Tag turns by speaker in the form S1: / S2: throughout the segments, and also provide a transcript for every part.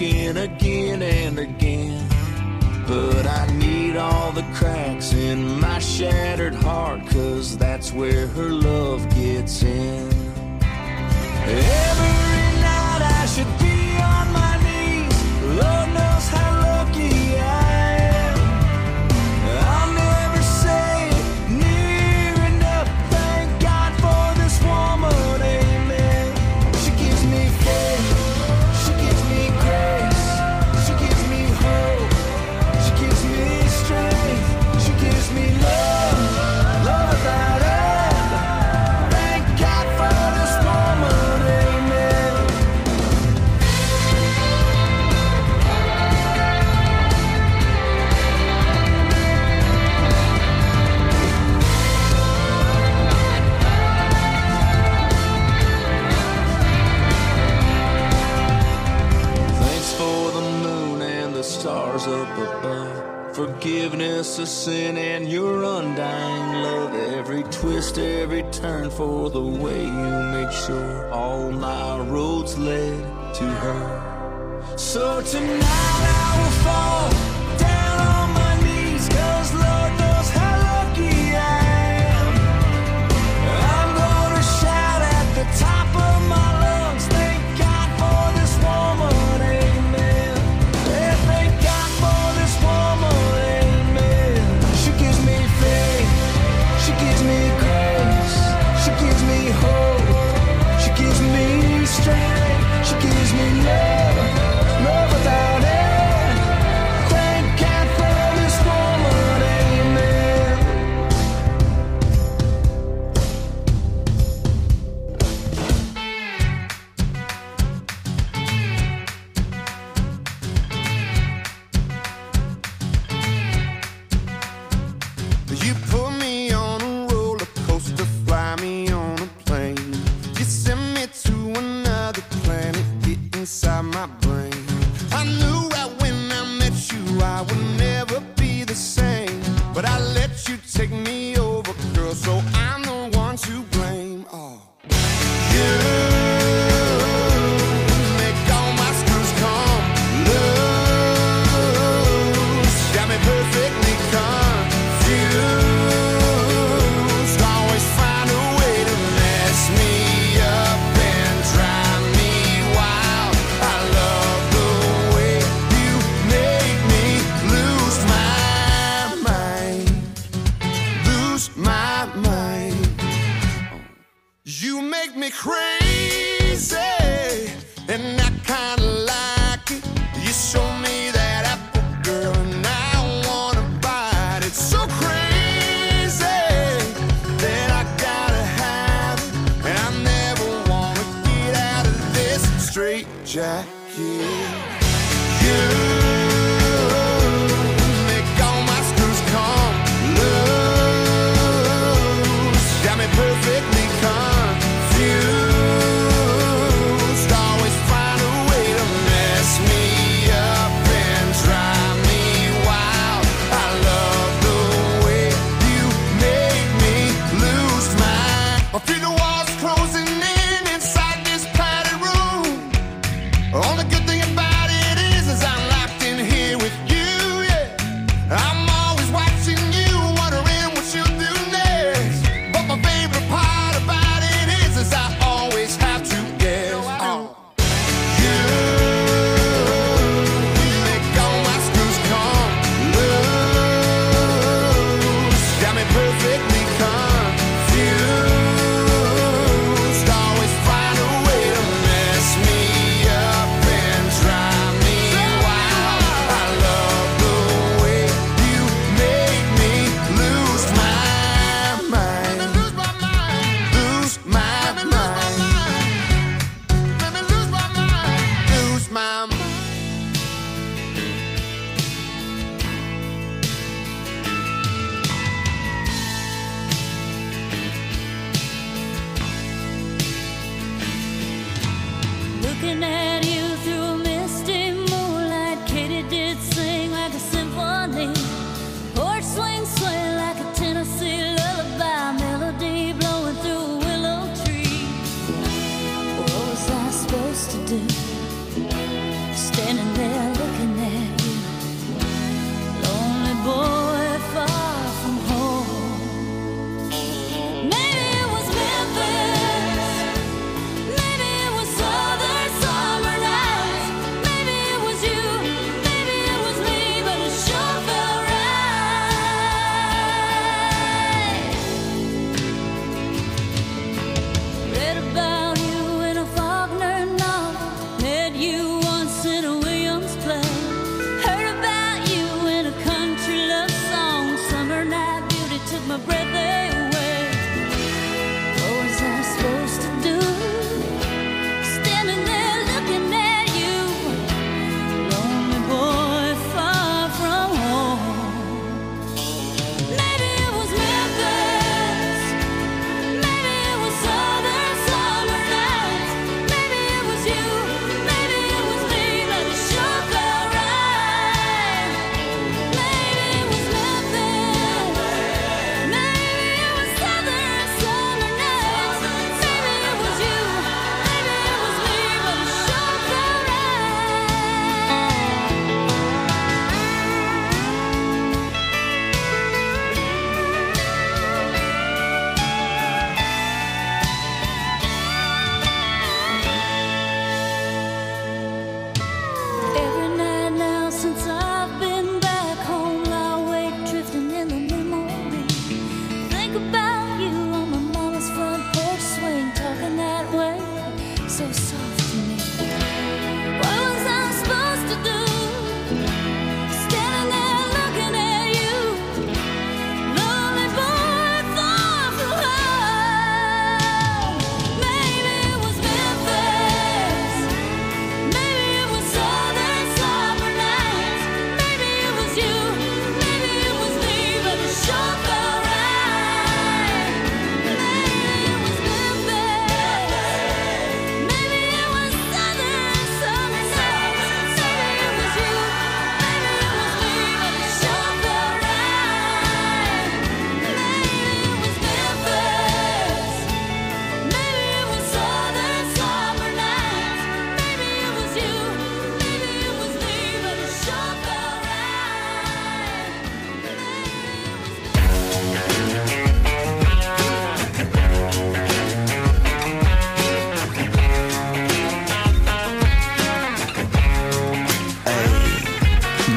S1: begin again and again. But I need all the cracks in my shattered heart, 'cause that's where her love gets in. Every night I should be on my knees. Lord knows how lucky I am. I'll never say it near enough. Thank God for this woman, amen. She gives me faith, she gives me grace, she gives me hope, she gives me strength, she gives me love, love without end. Thank God for this woman, amen. Thanks for the moon and the stars up above, forgiveness of sin and your undying love. Every twist, every turn, for the way you make sure all my roads led to her. So tonight I will fall down on my knees, 'cause Lord knows how lucky I am. I'm gonna shout at the top of my lungs, thank God for this woman, amen. Yeah, thank God for this woman, amen. She gives me faith, she gives me grace, she gives me hope, she gives me strength, she gives me love, love without end. Thank God for this woman, amen.
S2: You put me on a roller coaster, fly me on a plane. You send me to another planet, get inside my brain. I knew right when I met you I would never be the same, but I let you take me over, girl, so I'm the one to blame. Oh, you make all my screws come loose, got me perfectly confused. Always find a way to mess me up and drive me wild. I love the way you make me lose my mind, lose my mind. You make me crazy, and I kinda like it. You show me that apple, girl, and I wanna bite it. So crazy that I gotta have it, and I never wanna get out of this straight jacket. You make all my screws come loose, got me perfectly confused. Always find a way to mess me up and drive me wild. I love the way you make me lose my. I feel the walls closing in inside this padded room. On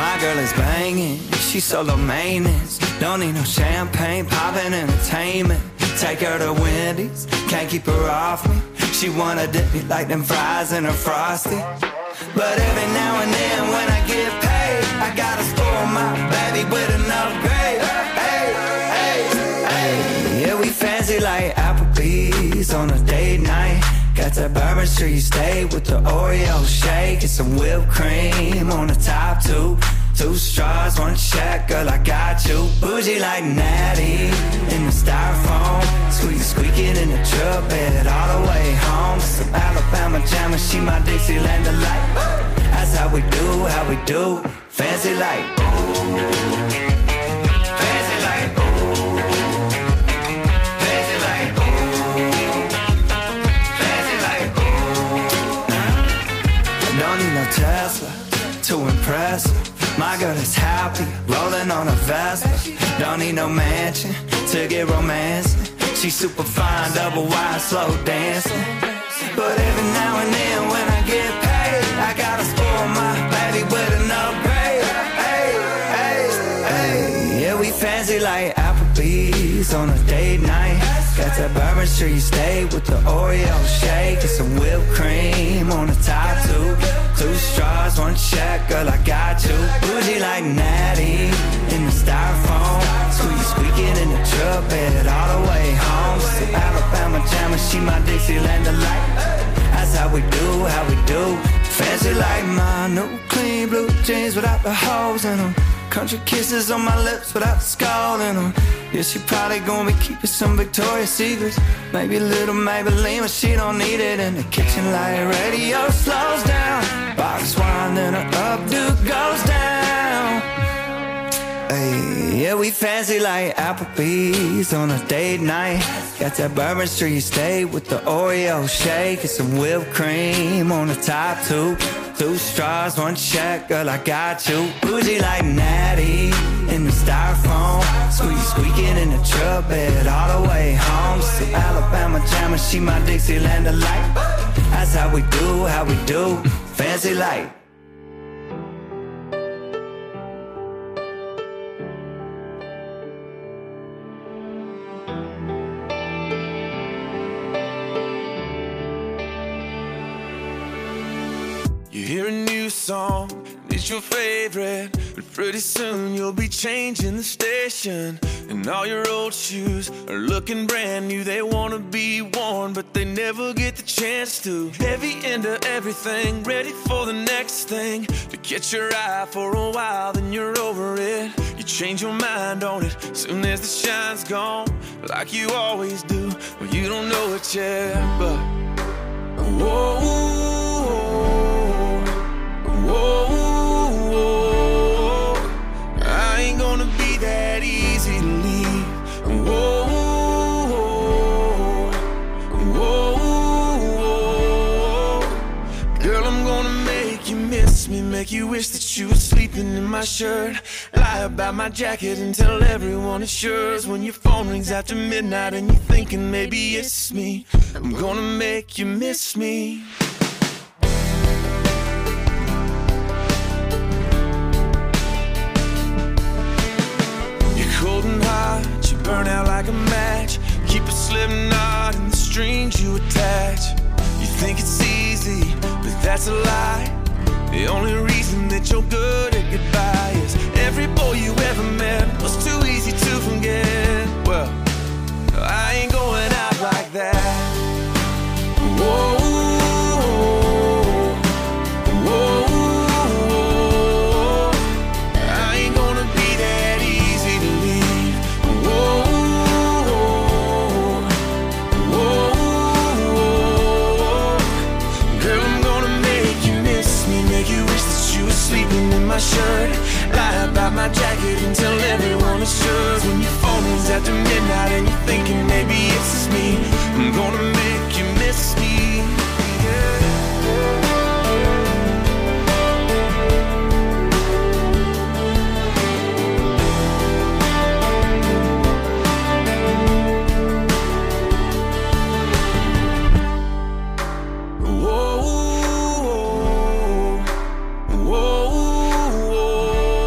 S3: My girl is banging, she's solo maintenance. Don't need no champagne, poppin' entertainment. Take her to Wendy's, can't keep her off me. She wanna dip me like them fries in her Frosty. But every now and then when I get paid, I gotta spoil my baby with an upgrade. Hey, hey, hey. Yeah, we fancy like Applebee's on a date night. Got that Bourbon Street steak with the Oreo shake and some whipped cream on the top two. 2 straws, 1 check, girl, I got you. Bougie like Natty in the styrofoam. Squeaking in the truck bed all the way home. Some Alabama jammer, she my Dixieland delight. That's how we do, fancy like. Fancy like. Fancy like. Fancy like. I don't need no Tesla to impress her. My girl is happy, rolling on a Vespa. Don't need no mansion to get romancing. She's super fine, double wide, slow dancing. But every now and then when I get paid, I gotta spoil my baby with an upgrade. Hey, hey, hey. Yeah, we fancy like Applebee's on a date night. Got that Bourbon Street steak with the Oreo shake and some whipped cream on the top two. 2 straws, 1 check, girl, I got you. Bougie like Natty in the styrofoam. Squeaking in the truck bed all the way home. Some Alabama jammer, she my Dixieland delight. That's how we do, fancy like my new clean blue jeans without the holes in them. Country kisses on my lips without the skull in them. Yeah, she probably gonna be keeping some Victoria's Secrets. Maybe a little Maybelline, but she don't need it. In the kitchen like radio slows down. Box wine, then her updo goes down. Hey, yeah, we fancy like Applebee's on a date night. Got that Bourbon Street steak with the Oreo shake and some whipped cream on the top two. 2 straws, 1 check, girl, I got you. Bougie like Natty in the styrofoam. Squeaking in the truck bed all the way home. Some Alabama jammer, she my Dixieland delight. That's how we do, fancy like.
S2: You hear a new song, it's your favorite, but pretty soon you'll be changing the station. And all your old shoes are looking brand new. They wanna be worn, but they never get the chance to. Heavy into everything, ready for the next thing. To catch your eye for a while, then you're over it. You change your mind on it, soon as the shine's gone. Like you always do, well you don't know it yet, but whoa. Whoa, I ain't gonna be that easy to leave. Whoa, whoa, girl, I'm gonna make you miss me, make you wish that you were sleeping in my shirt. Lie about my jacket and tell everyone it's yours. When your phone rings after midnight and you're thinking maybe it's me, I'm gonna make you miss me. Cold and hot, you burn out like a match. Keep a slip knot in the strings you attach. You think it's easy, but that's a lie. The only reason that you're good at goodbye is every boy you ever met was too easy to forget. Well, I ain't going out like that. Whoa. Sleeping in my shirt, lie about my jacket and tell everyone it's yours. When your phone rings after midnight and you're thinking maybe it's just me, I'm gonna make you miss me. Whoa.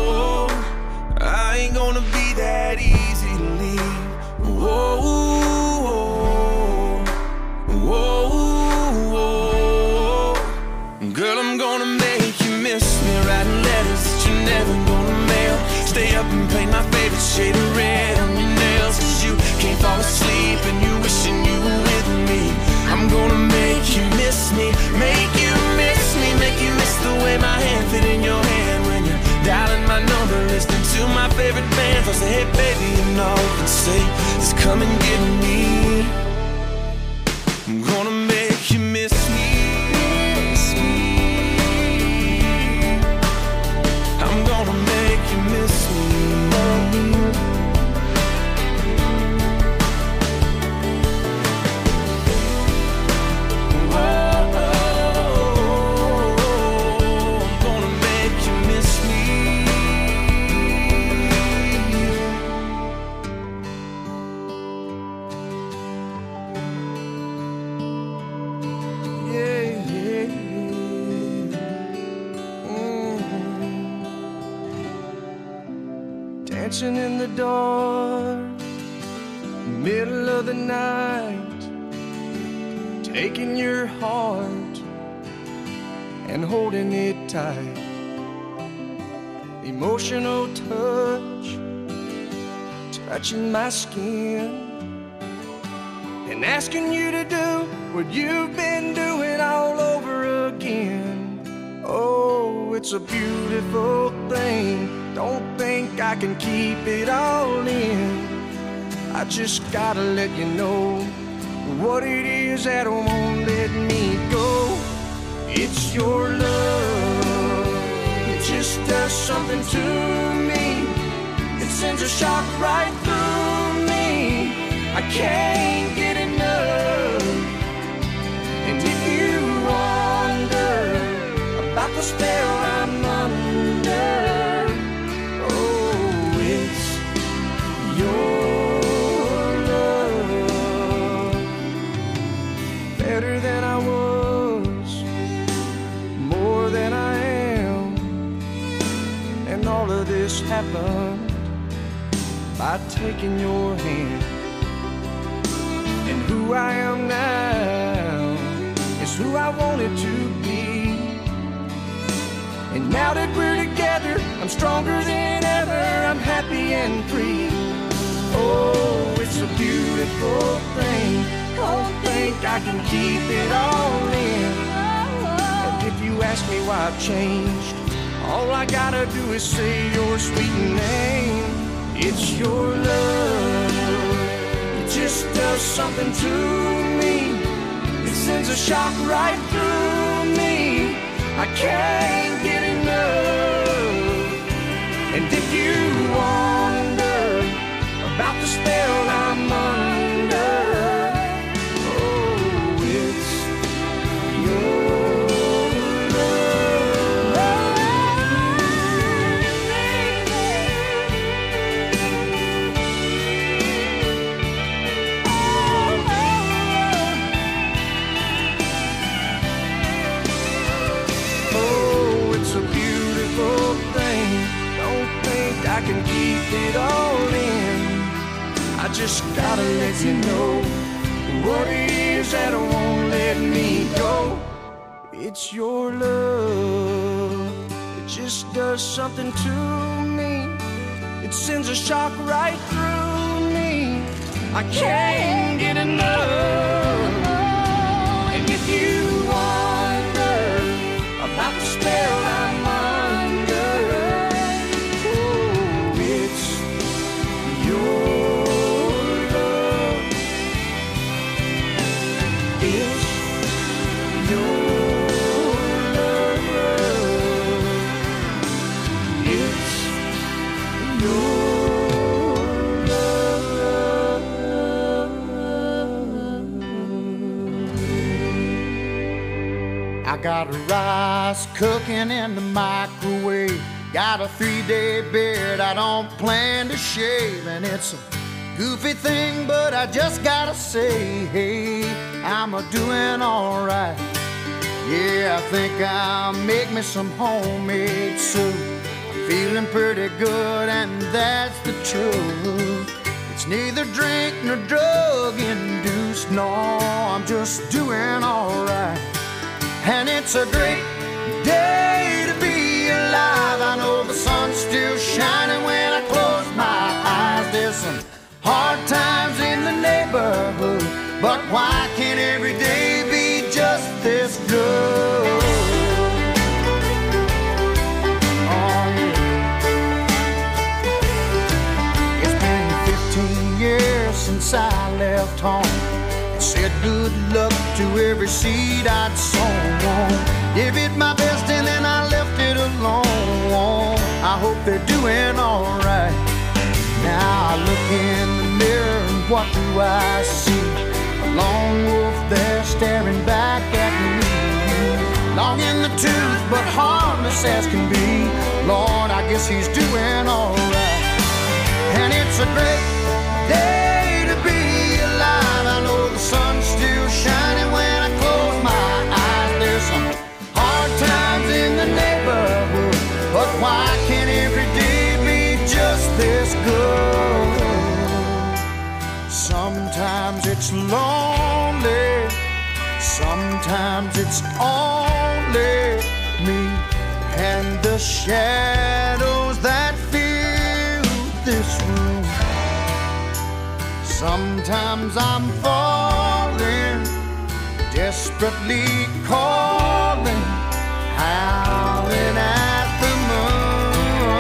S2: shade of red on your nails, 'cause you can't fall asleep and you wishing you were with me. I'm gonna make you miss me, make you miss me, make you miss the way my hand fit in your hand when you're dialing my number, listening to my favorite bands. I'll say, hey baby, and all you can say is come and get me. I'm gonna make you miss me. I'm gonna make you miss me. Dancing in the dark, middle of the night, taking your heart and holding it tight. Emotional touch, touching my skin, and asking you to do what you've been doing all over again. Oh, it's a beautiful thing. Don't think I can keep it all in. I just gotta let you know what it is that won't let me go. It's your love. It just does something to me. It sends a shock right through me. I can't get enough. And if you wonder about the spell I'm under, better than I was, more than I am. And all of this happened by taking your hand. And who I am now is who I wanted to be. And now that we're together, I'm stronger than ever. I'm happy and free. Oh, it's a beautiful thing. Don't think I can keep it all in. And if you ask me why I've changed, all I gotta do is say your sweet name. It's your love. It just does something to me. It sends a shock right through me. I can't get enough. And if you wonder about the spell I'm under, I can keep it all in. I just gotta let you know what it is that won't let me go. It's your love. It just does something to me. It sends a shock right through me. I can't get enough. And if you wonder about the spell I'm under,
S4: I got rice cooking in the microwave. Got a 3-day beard I don't plan to shave. And it's a goofy thing, but I just gotta say, hey, I'm a-doing alright. Yeah, I think I'll make me some homemade soup. I'm feeling pretty good, and that's the truth. It's neither drink nor drug-induced, no, I'm just doing alright. And it's a great day to be alive. I know the sun's still shining when I close my eyes. left home. Said good luck to every seed I'd sown. Gave it my best and then I left it alone. I hope they're doing alright. Now I look in the mirror and what do I see? A lone wolf there staring back at me. Long in the tooth but harmless as can be. Lord, I guess he's doing alright. And it's a great day to be alive. I know the sun's still shining when I close my eyes. There's some hard times in the neighborhood, but why can't every day be just this good? Sometimes it's lonely, sometimes it's only me and the shadows that fill this room. Sometimes I'm falling, desperately calling, howling at the moon.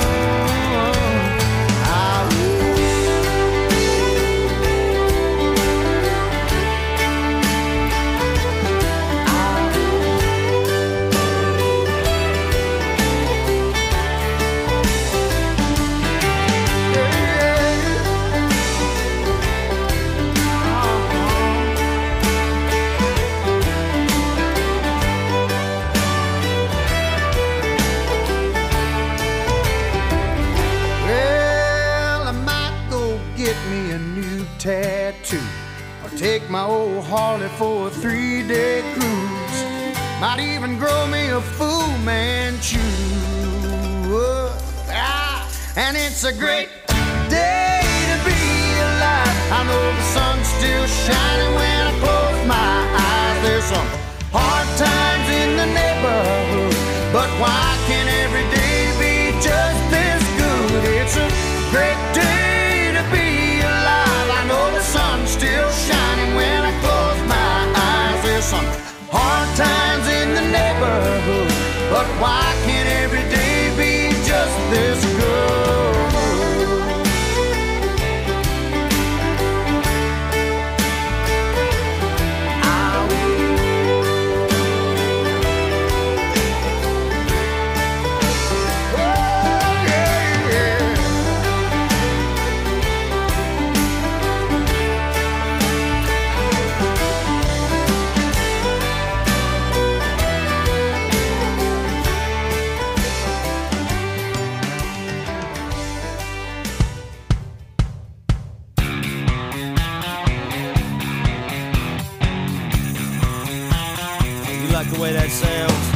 S4: Tattoo, or take my old Harley for a 3-day cruise. Might even grow me a Fu Manchu. And it's a great day to be alive. I know the sun's still shining when I close my eyes. There's some hard times in the neighborhood, but why can't every day be just this good? It's a great day to be alive. I know the sun's still shining when I close my eyes. There's some hard times in the neighborhood, but why can't every day be just this good?
S5: The way that sounds.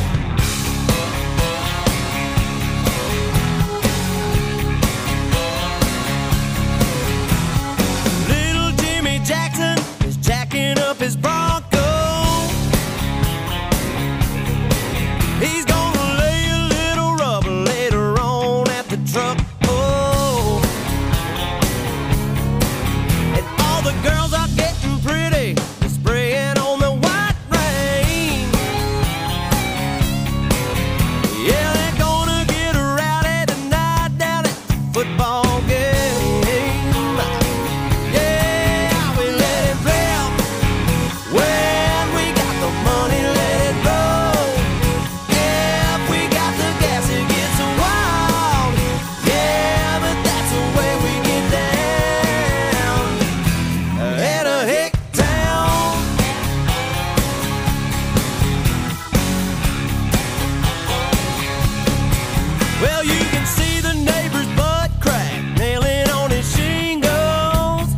S5: Little Jimmy Jackson is jacking up his Bronco. He's gonna lay a little rubber later on at the truck. Oh, and all the girls are getting pretty. They're spraying on the white rain. Yeah, they're gonna get rowdy tonight down at the football game. Yeah, we let it rip. When we got the money, let it roll. Yeah, if we got the gas, it gets wild. Yeah, but that's the way we get down. In a hick town. Well, you can see the neighbor's butt crack nailing on his shingles,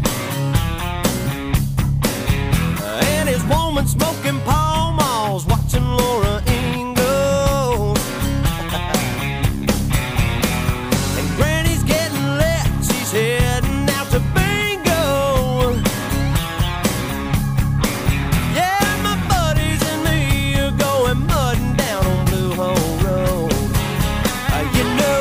S5: and his woman smoking Pall Malls, watching Laura Ingalls. And Granny's getting lit, she's heading out to bingo. Yeah, my buddies and me are going mudding down on Blue Hole Road. You know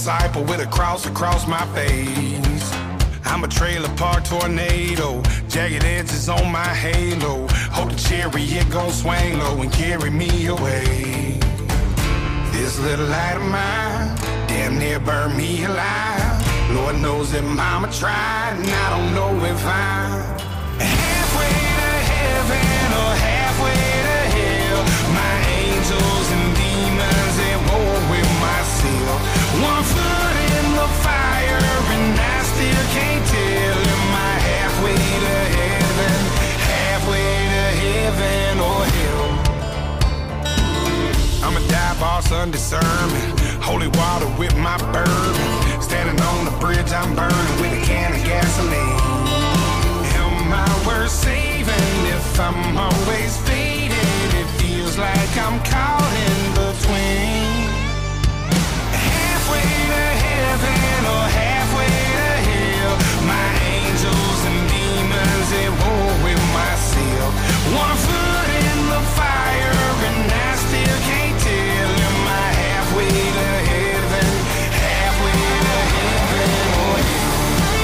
S6: disciple with a cross across my face. I'm a trailer park tornado, jagged edges on my halo. Hope the chariot gon' swing low and carry me away. This little light of mine damn near burned me alive. Lord knows that mama tried, and I don't know if I'm halfway to heaven or halfway to hell. My angels and demons at war with myself. One foot in the fire and I still can't tell. Am I halfway to heaven, halfway to heaven or hell? I'm a dive boss on discernment, holy water with my bourbon. Standing on the bridge I'm burning with a can of gasoline. Am I worth saving if I'm always faded? It feels like I'm caught in between. Halfway to heaven or halfway to hell. My angels and demons at war with myself. One foot in the fire and I still can't tell. Am I halfway to heaven, halfway to heaven or hell?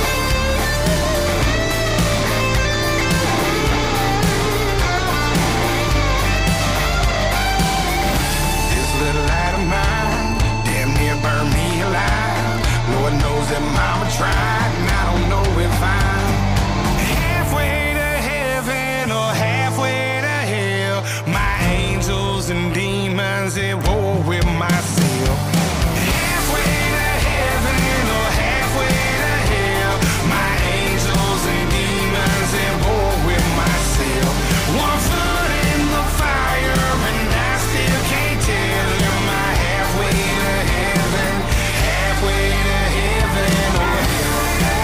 S6: This little light of mine damn near burned me alive. Lord knows that mama tried, and I don't know if I'm halfway to heaven or halfway to hell. My angels and demons at war with myself. Halfway to heaven or halfway to hell. My angels and demons at war with myself. One foot in the fire and I still can't tell. Am I halfway to heaven, halfway to heaven or hell?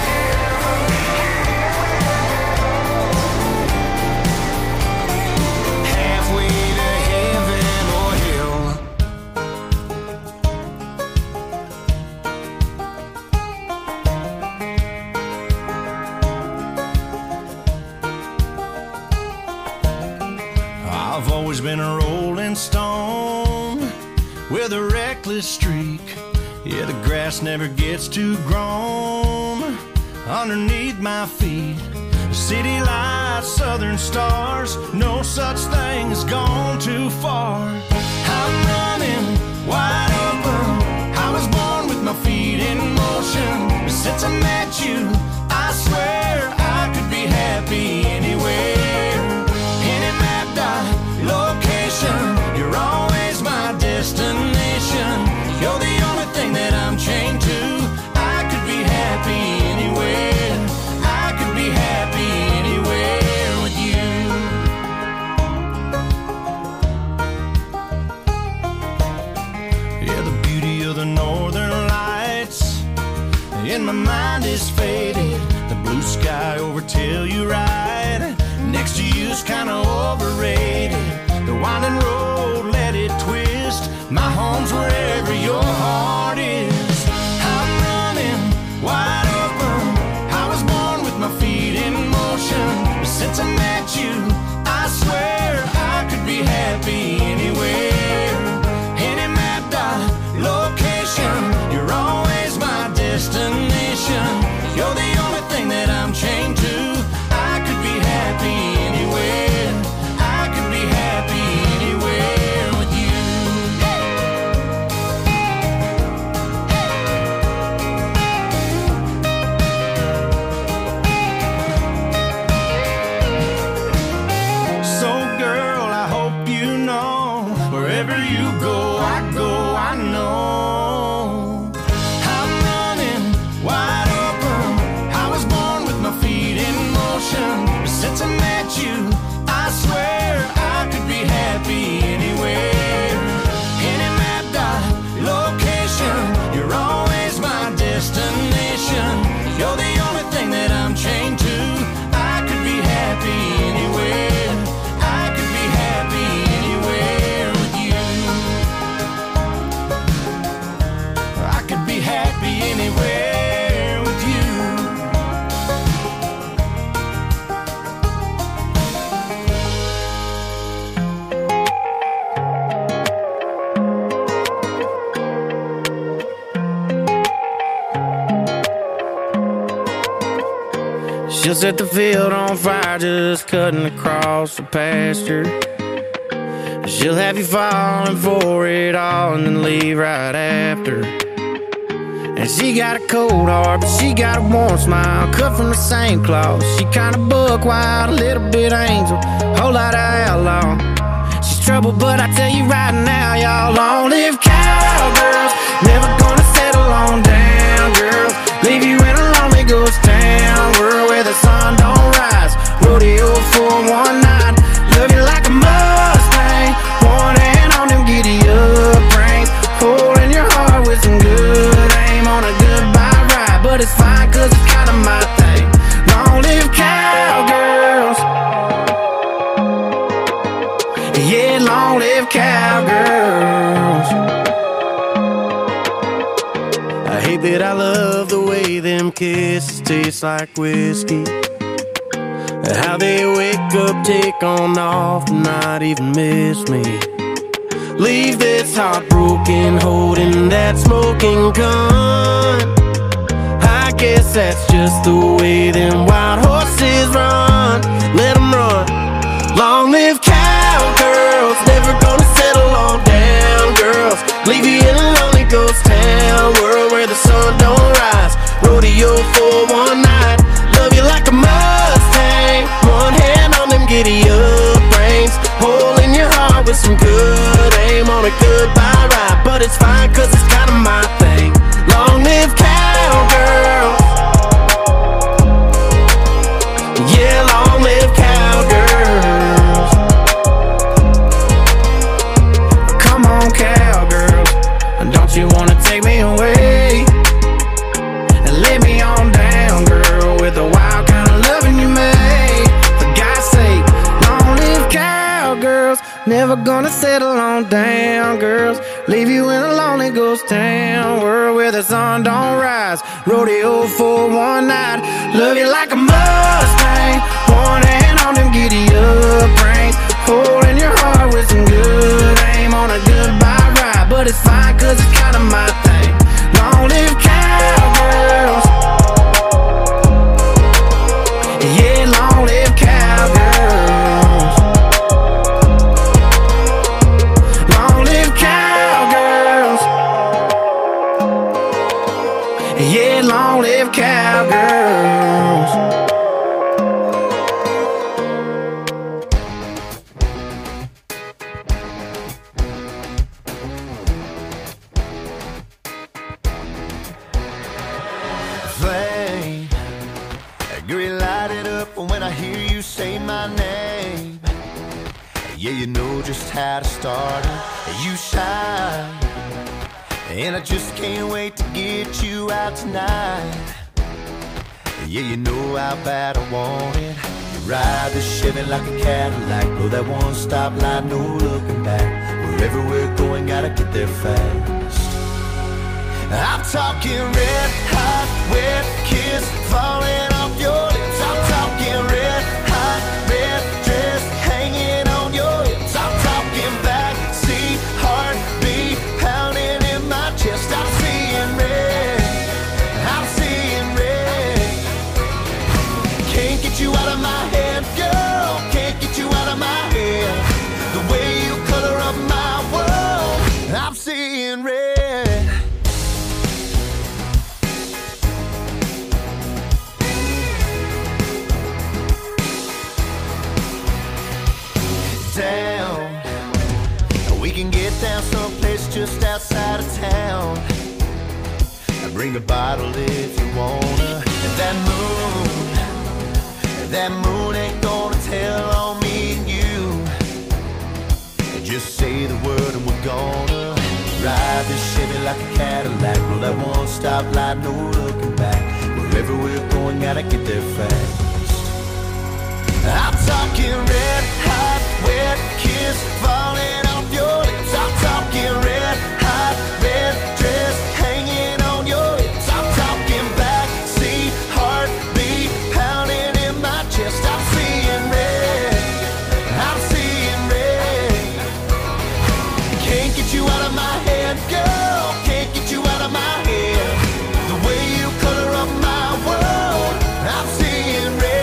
S6: Halfway to heaven or hell.
S3: I've always been a rolling stone with a reckless streak. Yeah, the grass never gets too grown underneath my feet. City lights, southern stars, no such thing as gone too far. I'm running wide open. I was born with my feet in motion. But since I met you, I swear I could be happy anywhere. Any map dot location, you're always my destination. You're the only thing that I'm chained to. I could be happy anywhere. I could be happy anywhere with you. Yeah, the beauty of the northern lights in my mind is faded. The blue sky over Telluride next to you's kinda overrated. The winding road, let it twist. My home's wherever your heart is. I'm running wide open. I was born with my feet in motion. But since I met you, I swear I could be happy anywhere. Any map dot location, you're always my destination. You're the only thing that I'm chained to. I could be happy anywhere. I could be happy anywhere with you. So girl, I hope you know, wherever you go, I know. I'm running
S7: She'll set the field on fire just cutting across the pasture. She'll have you falling for it all and then leave right after. And she got a cold heart, but she got a warm smile, cut from the same cloth. She kinda buck wild, a little bit angel, whole lot of outlaw. She's trouble, but I tell you right now, y'all, long live cowgirls. Never gonna settle on down, girls. Leave you in a lonely ghost town, world where the sun don't rise. Rodeo for one night, love you like a Mustang. One hand on them giddy up reins, hole in your heart with some good aim on a goodbye ride. But it's fine, cause it's kinda my thing. Long live cowgirls. Yeah, long live cowgirls. I hate that I love the way them kisses taste like whiskey. How they wake up, take on off, not even miss me. Leave this heartbroken, holding that smoking gun. I guess that's just the way them wild horses run. Let them run. Long live cowgirls, never gonna settle on down, girls. Leave you in a lonely ghost town, world where the sun don't rise. Rodeo for one night, love you like a Mustang. One hand on them giddy up reins, hole in your heart with some good aim on a goodbye ride. But it's fine, cause it's kinda my thing. Long live cowgirls. Yeah, long live cowgirls. Come on, cowgirls, don't you wanna take me away and lay me on down, girl, with the wild kind of loving you made. For God's sake, long live cowgirls. Never gonna settle on down, girls. Leave you in a lonely ghost town, world where the sun don't rise. Rodeo for one night, love you like a Mustang. One hand on them giddy up reins, hole in your heart with some good aim on a goodbye ride. But it's fine, cause it's kinda my thing. Long live cowgirls. Yeah, long live cowgirls. Long live cowgirls. Yeah, long live cowgirls.
S4: Flame, green light it up when I hear you say my name. Yeah, you know just how to start it. You shine, and I just can't wait to get you out tonight. Yeah, you know how bad I want it. You ride the Chevy like a Cadillac, blow that one stop light, no looking back. Wherever we're going, gotta get there fast. I'm talking red hot, wet kiss falling off your lips. I'm talking red hot, red dress hanging on your hips. I'm talking backseat heartbeat pounding in my chest. I'm seeing red, I'm seeing red. Can't get you out of my head, girl. Can't get you out of my head. The way you color up my world, I'm seeing red. Down, we can get down someplace just outside of town. Bring a bottle if you wanna. And that moon ain't gonna tell on me and you. Just say the word and we're gonna ride this Chevy like a Cadillac, blow that one stop light, no looking back. Wherever we're going, gotta get there fast. I'm talking red hot, wet kiss falling off your lips. I'm talking red hot, red dress hanging on your hips. I'm talking backseat heartbeat pounding in my chest. I'm seeing red, I'm seeing red. Can't get you out of my head, girl. Can't get you out of my head. The way you color up my world, I'm seeing red.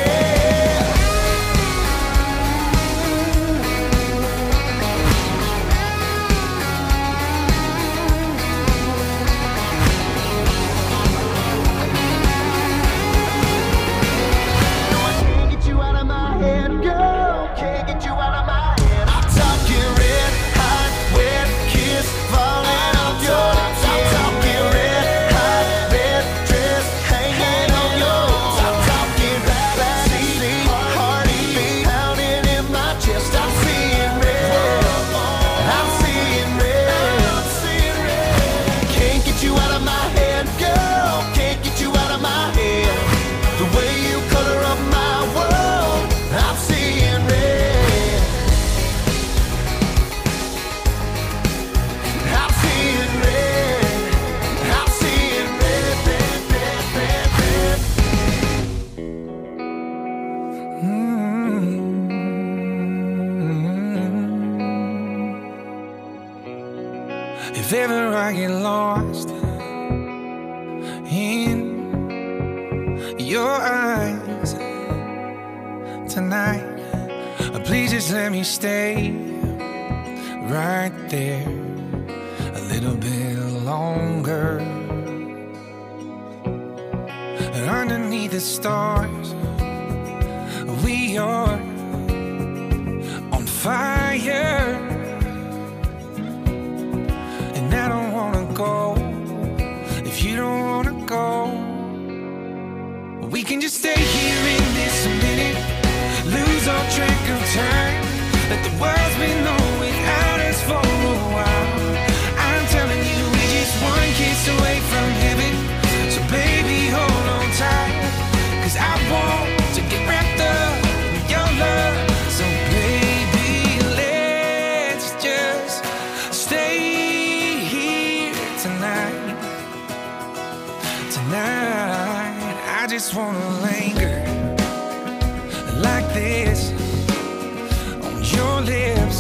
S6: your eyes tonight. Please just let me stay right there a little bit longer. Underneath the stars, we are on fire. And I don't wanna go if you don't wanna go. We can just stay here in this minute, lose all track of time. Let the world's been on without us for a while. I'm telling you, we're just one kiss away from heaven. So baby, hold on tight, 'cause I want to get wrapped up in your love. So baby, let's just stay here tonight. Tonight, I just wanna linger like this on your lips.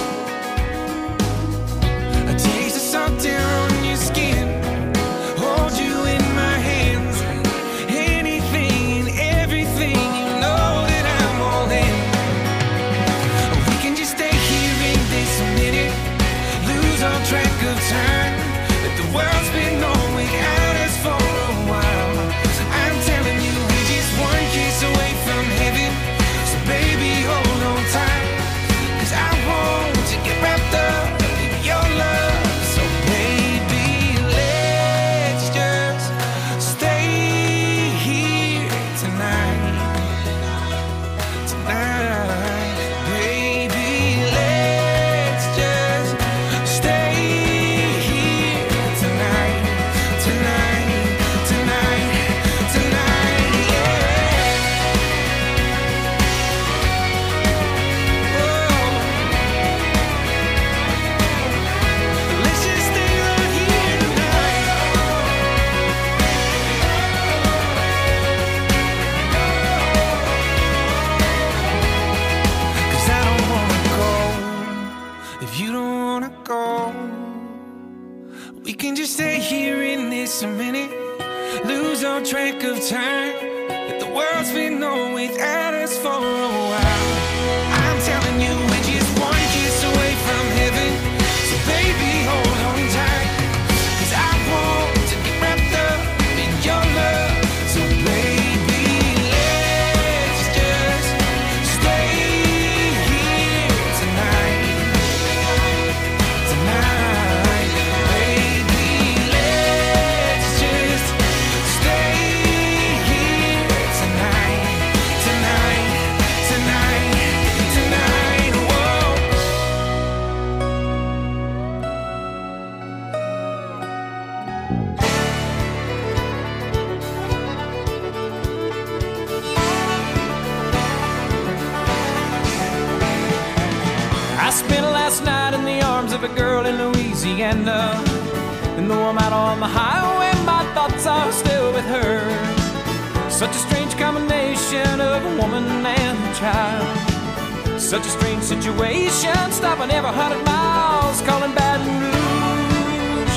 S6: I taste the salt there on your skin, hold you in my hands. Anything and everything, you know that I'm all in. We can just stay here in this minute, lose all track of time. Let the world's been on without us for a while. I'm telling you, we're just one kiss away from heaven. So baby, hold on tight, 'cause I want to get wrapped up in your love. So baby, let's just stay here tonight. Tonight, baby, let's just stay here tonight. Tonight, tonight, tonight, yeah. Oh, let's just stay right here tonight. 'Cause I don't wanna go if you don't wanna go. We can just stay here in this a minute, lose all track of time. Let the world's been on without us for a while. I'm telling you, we're just one kiss away from heaven. So baby, hold on tight, 'cause I want to get wrapped up in your love. So baby, let's just stay here tonight. Tonight, baby, let's just stay here tonight. Tonight, tonight, tonight, whoa.
S5: I spent last night in the arms of a girl in Louisiana. And though I'm out on the highway, my thoughts are still with her. Such a strange combination of a woman and a child. Such a strange situation, stopping every 100 miles, calling Baton Rouge.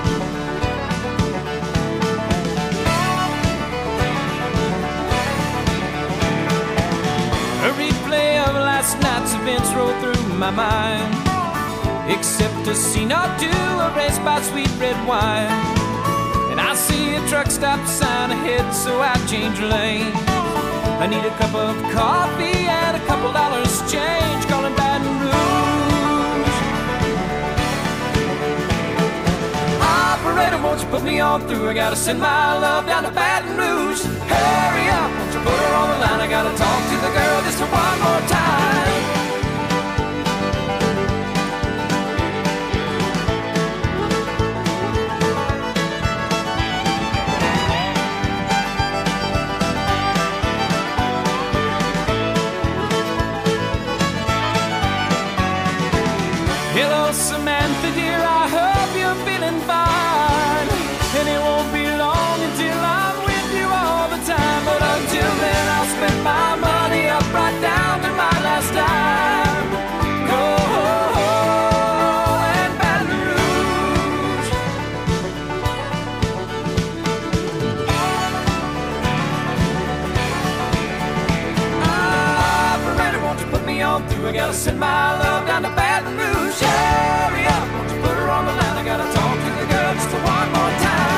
S5: A replay of last night's events roll through my mind, except a scene or two erased by sweet red wine. And I see a truck stop sign ahead, so I change lanes. I need a cup of coffee and a couple dollars change, calling Baton Rouge. Operator, won't you put me on through? I gotta send my love down to Baton Rouge. Hurry up, won't you put her on the line? I gotta talk to the girl just one more time. Hello, Samantha, dear, I hope you're feeling fine. And it won't be long until I'm with you I gotta send my love down to Baton Rouge. Hurry up, won't you put her on the line? I gotta talk to the girl just one more time.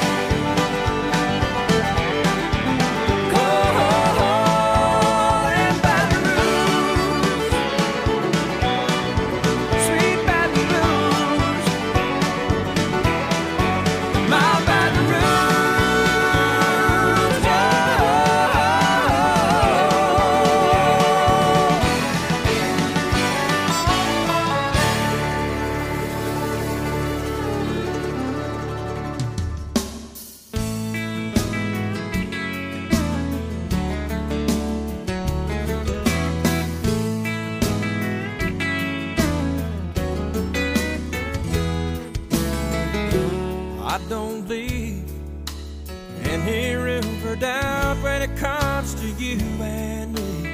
S5: When it comes to you and me,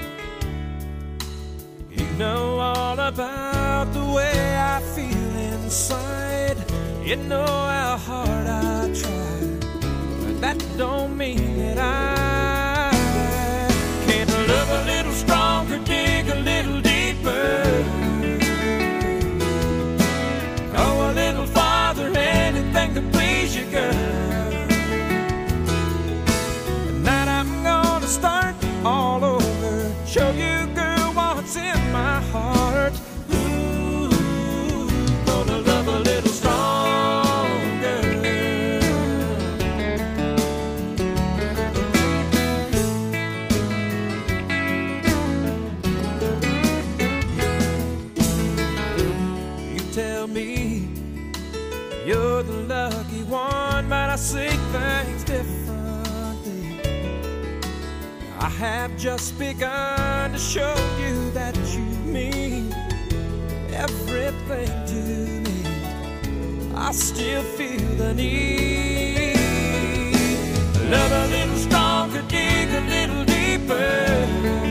S5: you know all about the way I feel inside. You know how hard I try, but that don't mean that I can't love a little stronger, dig a little deeper, go a little farther, anything to please you, girl. Start all over, show you, girl, what's in my heart. Ooh, gonna love a little stronger. You tell me you're the lucky one, but I see things different. I have just begun to show you that you mean everything to me. I still feel the need. Love a little stronger, dig a little deeper,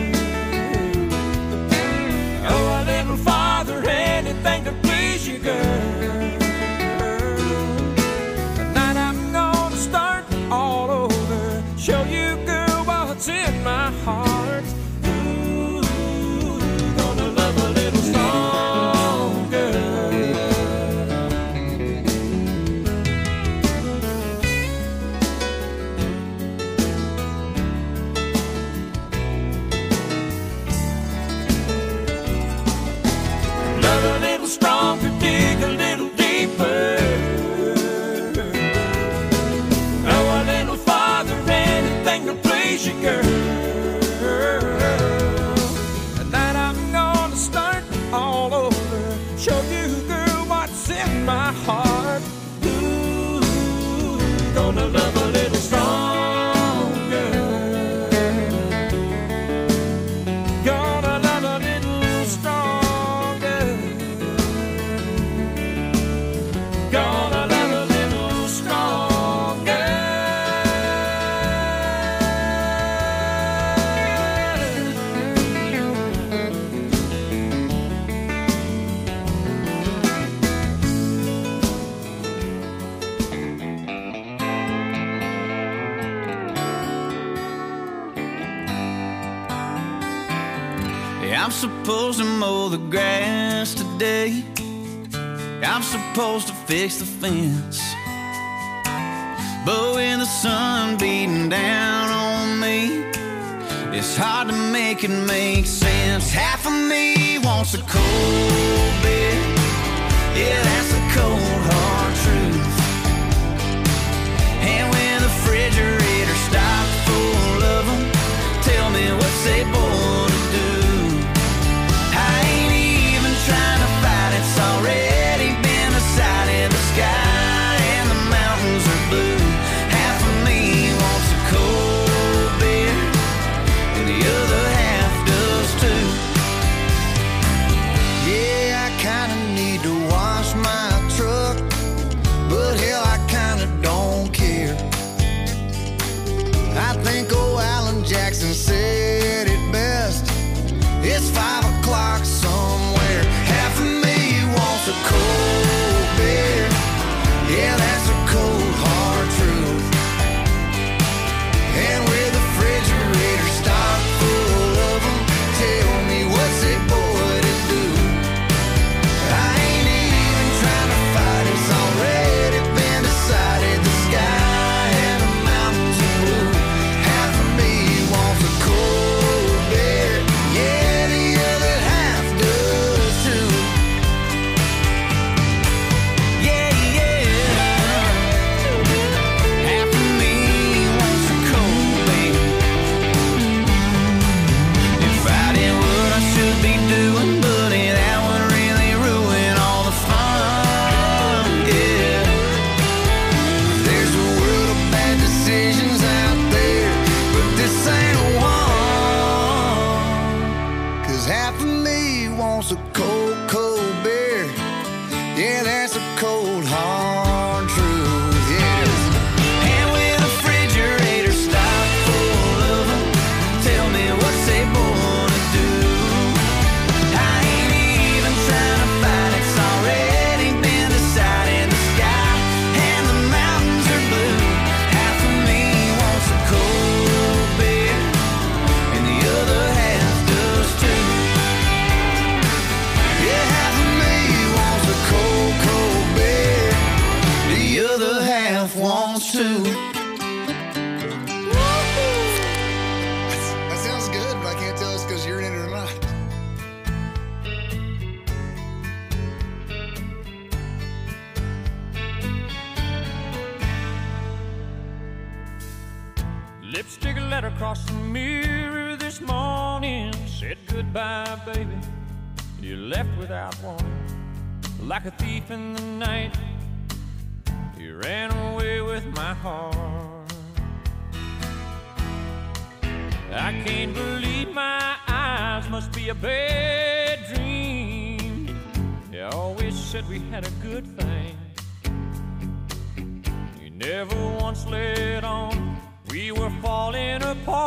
S5: go a little farther, anything to please you, girl. Tonight I'm gonna start all over, show you, girl, what's in my heart. Ooh, gonna love a little stronger. Love a little stronger, dig a little deeper, go a little farther, anything to please you, girl. Tonight I'm gonna start all over, show you, girl, what's in my heart. Ooh, gonna love a little stronger, gonna love a little stronger, gonna love a little stronger.
S8: I'm supposed to mow the grass today. I'm supposed to fix the fence. But when the sun beating down on me, it's hard to make it make sense. Half of me wants a cold beer. Yeah, that's the cold hard truth. And when the refrigerator stops full of them, tell me what's they born to do. I ain't even trying to fight, it's already been decided. The sky and the mountains are blue. Half of me wants a cold beer, and the other half does too.
S4: Yeah, I kinda need to wash my truck, but hell, I kinda don't care. wants a cold, cold beer. Yeah, that's a cold, hard truth. Yeah.
S8: And with a refrigerator stocked full of them, tell me what's they gonna do. I ain't even trying to fight, it's already been decided in the sky, and the mountains are blue. Half of me wants a cold beer, and the other half does too.
S4: Yeah, half of me wants a cold, cold beer. The other half wants to. That sounds good, but I can't tell it's because you're in it or not.
S9: Lipstick letter across the mirror this morning said goodbye, baby. You left without warning, like a thief in the night. You ran away with my heart. I can't believe my eyes, must be a bad dream. You always said we had a good thing. You never once let on we were falling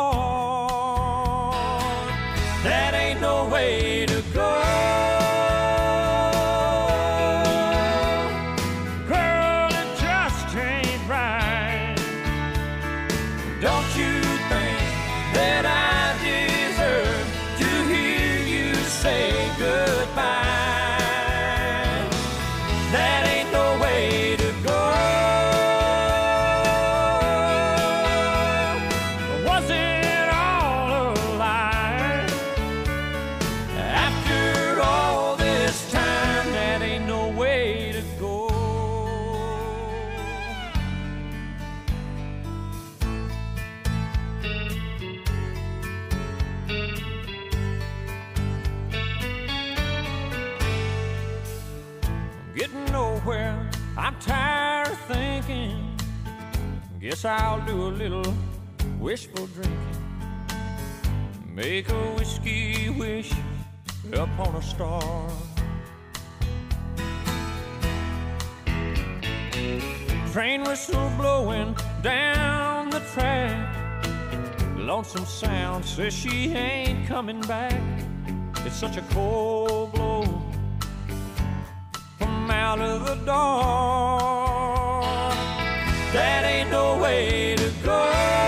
S9: apart. That ain't no way to go. Girl, it just ain't right. Don't you think that I deserve to hear you say goodbye? That ain't no way to go. Was it all a lie? After all this time, that ain't no way to go. I'm getting nowhere, I'm tired of thinking. Guess I'll do a little wishful drinking. Make a whiskey wish up on a star. Train whistle blowing down the track. Lonesome sound says she ain't coming back. It's such a cold blow from out of the dark. That ain't no way to go.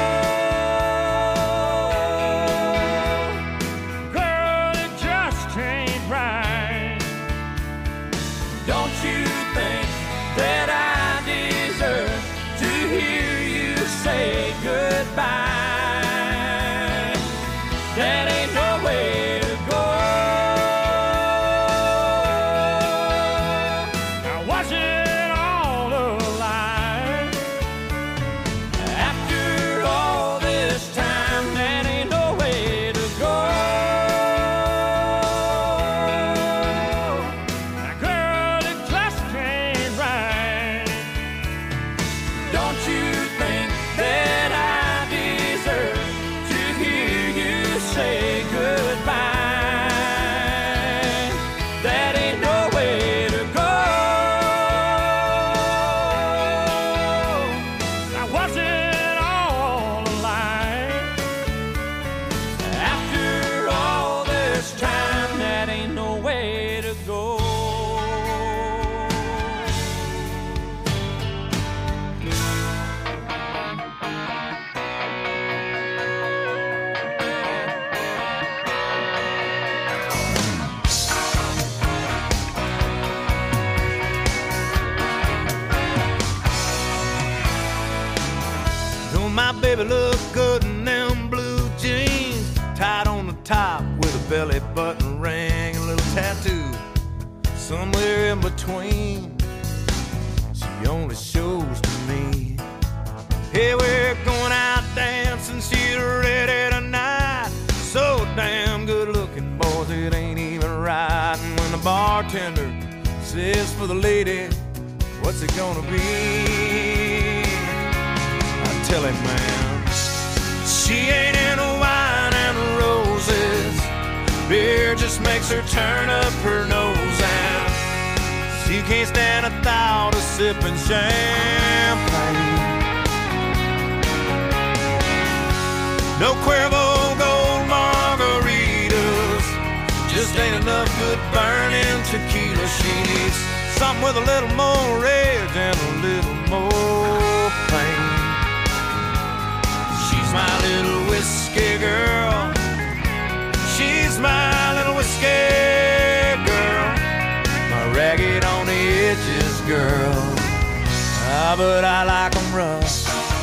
S9: Girl, it just ain't right. Don't you think that I deserve to hear you say goodbye? That ain't no way to go. Now was it all a lie? After all this time, that ain't no way to go. Now, girl, it just ain't right. Don't you think that I deserve to hear you say goodbye? That ain't no way to go. Now was it all a lie? After all this time, that ain't no way to go.
S3: Don't my baby look good in them blue jeans, tied on the top with a belly button ring and a little tattoo somewhere in between. She only shows to me. Hey, we're going out dancing, she's ready tonight. So damn good looking, boys, it ain't even right. And when the bartender says for the lady, what's it gonna be? I tell him, man, she ain't into wine and roses. Beer just makes
S1: her turn up her nose, and she can't stand a thought of sipping champagne. No Cuervo Gold margaritas, just ain't enough good burning tequila. She needs something with a little more edge and a little more pain. She's my little whiskey girl. She's my little whiskey girl. My ragged on the edges girl. Ah, but I like 'em rough.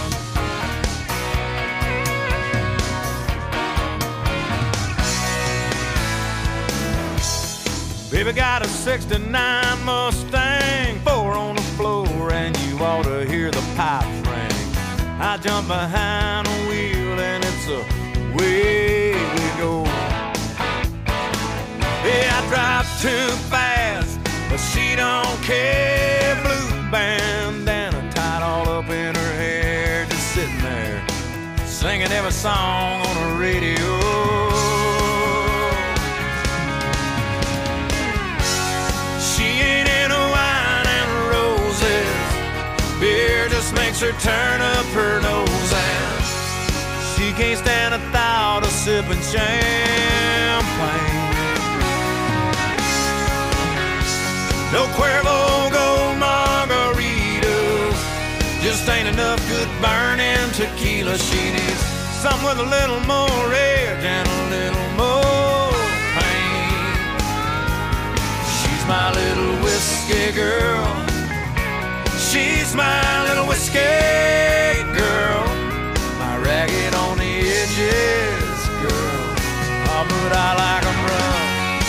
S1: Baby got a 69 Mustang, 4 on the floor, and you ought to hear the pipes ring. I jump behind the wheel and it's away we go. Yeah, I drive too fast, but she don't care. Blue bandana tied all up in her hair, just sitting there, singing every song on the radio. She ain't into wine and roses, beer just makes her turn up her nose, and she can't stand a thought of sipping champagne. No Cuervo Gold margaritas, just ain't enough good burning tequila. She needs something with a little more edge and a little more pain. She's my little whiskey girl. She's my little whiskey girl. My ragged on the edges girl. Oh, but I like 'em rough.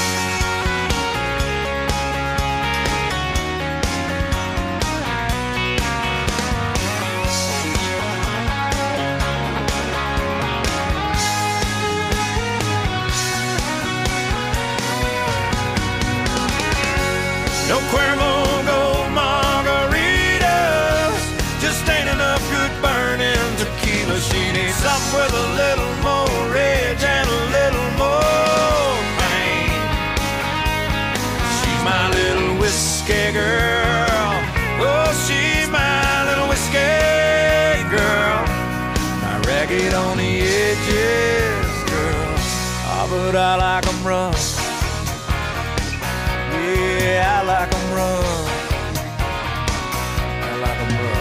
S1: No Cuervo Gold margaritas, just ain't enough good burning tequila. She needs something with a little more edge and a little more pain. She's my little whiskey girl. Oh, she's my little whiskey girl. My ragged on the edges girl. Oh, but I like 'em rough. Yeah, I like 'em rough. I like 'em rough.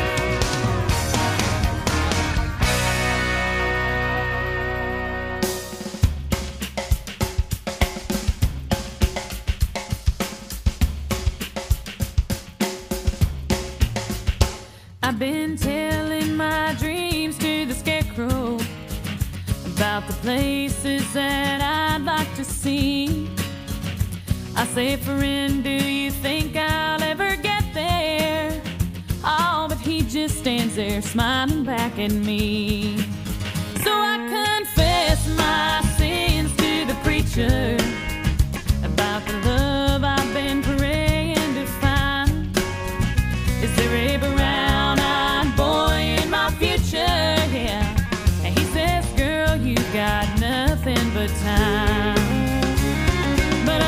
S10: I've been telling my dreams to the scarecrow about the places that I'd like to see. I say, friend, do you think I'll ever get there? Oh, but he just stands there smiling back at me. So I confess my sins to the preacher about the love I've been praying to find. Is there a brown-eyed boy in my future? Yeah. And he says, girl, you got nothing but time. But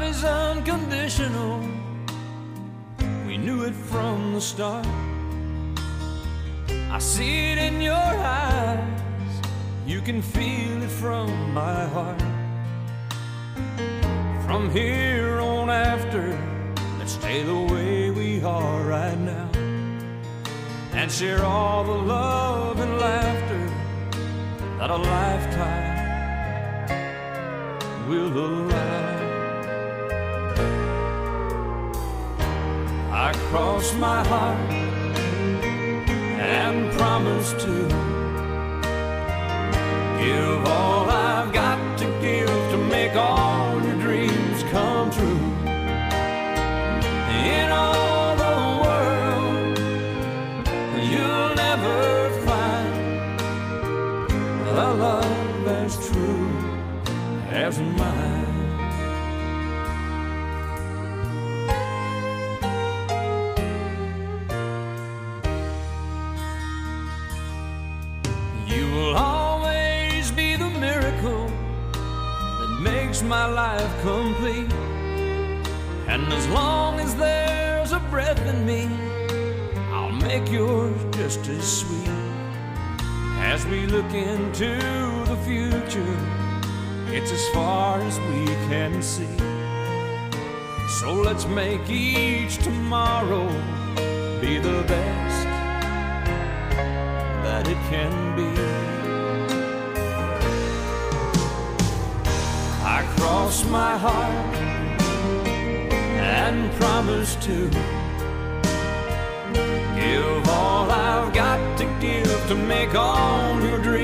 S9: is unconditional. We knew it from the start. I see it in your eyes. You can feel it from my heart. From here on after, let's stay the way we are right now, and share all the love and laughter that a lifetime will allow. I cross my heart and promise to give all I've got to give to make all your dreams come true. In all the world, you'll never find a love as true as mine. You will always be the miracle that makes my life complete. And as long as there's a breath in me, I'll make yours just as sweet. As we look into the future, it's as far as we can see. So let's make each tomorrow be the best that it can be. I cross my heart and promise to give all I've got to give to make all your dreams